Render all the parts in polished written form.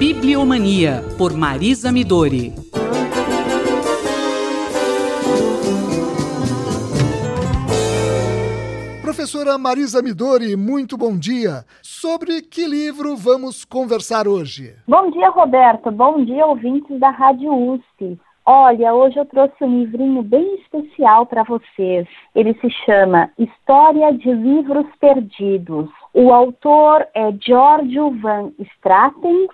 Bibliomania, por Marisa Midori. Professora Marisa Midori, muito bom dia. Sobre que livro vamos conversar hoje? Bom dia, Roberto. Bom dia, ouvintes da Rádio USP. Olha, hoje eu trouxe um livrinho bem especial para vocês. Ele se chama História de Livros Perdidos. O autor é Giorgio Van Straten.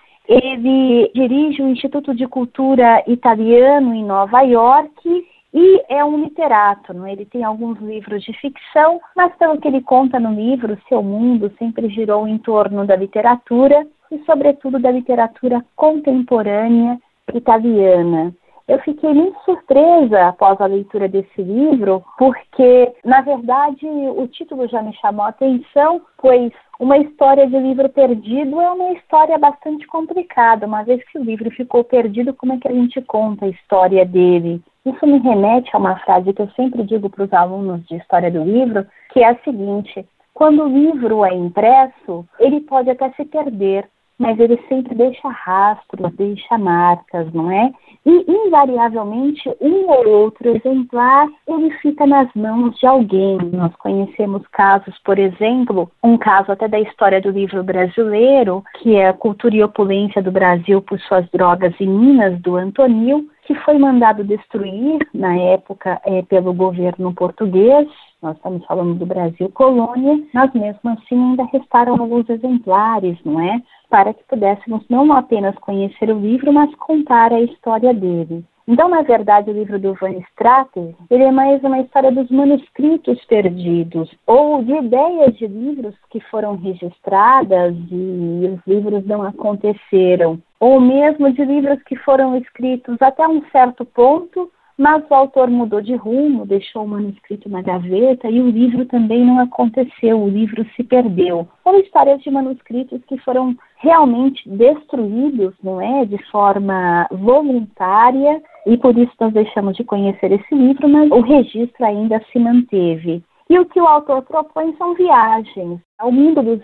Ele dirige o Instituto de Cultura Italiano em Nova York e é um literato, não é? Ele tem alguns livros de ficção, mas pelo que ele conta no livro, seu mundo sempre girou em torno da literatura e, sobretudo, da literatura contemporânea italiana. Eu fiquei muito surpresa após a leitura desse livro, porque, na verdade, o título já me chamou a atenção, pois uma história de livro perdido é uma história bastante complicada. Uma vez que o livro ficou perdido, como é que a gente conta a história dele? Isso me remete a uma frase que eu sempre digo para os alunos de história do livro, que é a seguinte: quando o livro é impresso, ele pode até se perder, mas ele sempre deixa rastros, deixa marcas, não é? E, invariavelmente, um ou outro exemplar, ele fica nas mãos de alguém. Nós conhecemos casos, por exemplo, um caso até da história do livro brasileiro, que é a Cultura e Opulência do Brasil por Suas Drogas e Minas, do Antonil, que foi mandado destruir, na época, pelo governo português. Nós estamos falando do Brasil colônia, mas mesmo assim ainda restaram alguns exemplares, não é? Para que pudéssemos não apenas conhecer o livro, mas contar a história dele. Então, na verdade, o livro do Van Straten, ele é mais uma história dos manuscritos perdidos, ou de ideias de livros que foram registradas e os livros não aconteceram, ou mesmo de livros que foram escritos até um certo ponto, mas o autor mudou de rumo, deixou o manuscrito na gaveta e o livro também não aconteceu, o livro se perdeu. São histórias de manuscritos que foram realmente destruídos, não é, de forma voluntária, e por isso nós deixamos de conhecer esse livro, mas o registro ainda se manteve. E o que o autor propõe são viagens ao mundo dos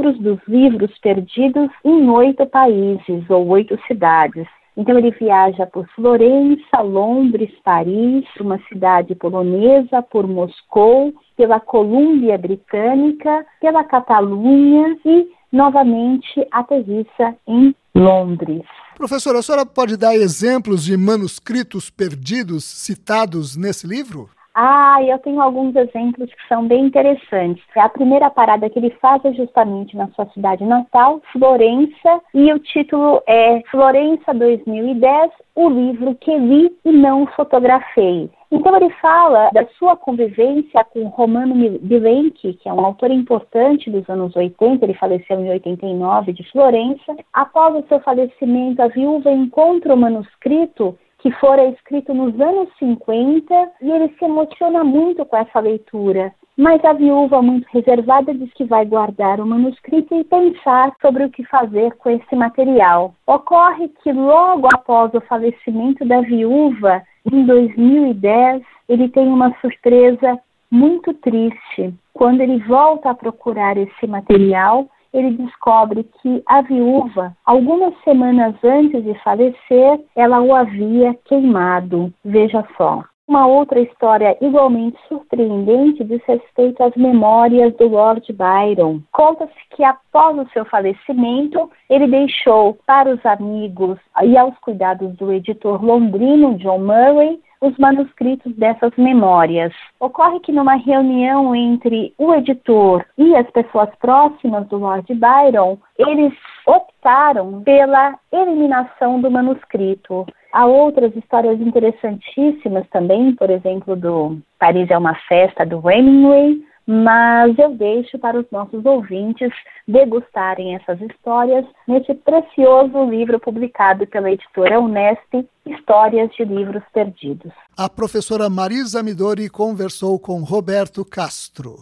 livros perdidos em 8 países ou 8 cidades. Então ele viaja por Florença, Londres, Paris, por uma cidade polonesa, por Moscou, pela Colômbia Britânica, pela Catalunha e, novamente, aterrissa em Londres. Professora, a senhora pode dar exemplos de manuscritos perdidos citados nesse livro? Eu tenho alguns exemplos que são bem interessantes. A primeira parada que ele faz é justamente na sua cidade natal, Florença, e o título é Florença 2010, o livro que li e não fotografei. Então ele fala da sua convivência com Romano Bilenchi, que é um autor importante dos anos 80, ele faleceu em 89, de Florença. Após o seu falecimento, a viúva encontra o manuscrito que fora escrito nos anos 50, e ele se emociona muito com essa leitura. Mas a viúva, muito reservada, diz que vai guardar o manuscrito e pensar sobre o que fazer com esse material. Ocorre que logo após o falecimento da viúva, em 2010, ele tem uma surpresa muito triste. Quando ele volta a procurar esse material, ele descobre que a viúva, algumas semanas antes de falecer, ela o havia queimado. Veja só. Uma outra história igualmente surpreendente diz respeito às memórias do Lord Byron. Conta-se que após o seu falecimento, ele deixou para os amigos e aos cuidados do editor londrino John Murray os manuscritos dessas memórias. Ocorre que numa reunião entre o editor e as pessoas próximas do Lord Byron, eles optaram pela eliminação do manuscrito. Há outras histórias interessantíssimas também, por exemplo, do Paris é uma Festa, do Hemingway, mas eu deixo para os nossos ouvintes degustarem essas histórias nesse precioso livro publicado pela editora Unesp, Histórias de Livros Perdidos. A professora Marisa Midori conversou com Roberto Castro.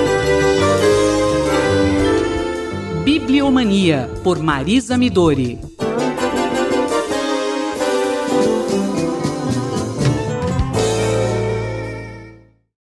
Bibliomania, por Marisa Midori.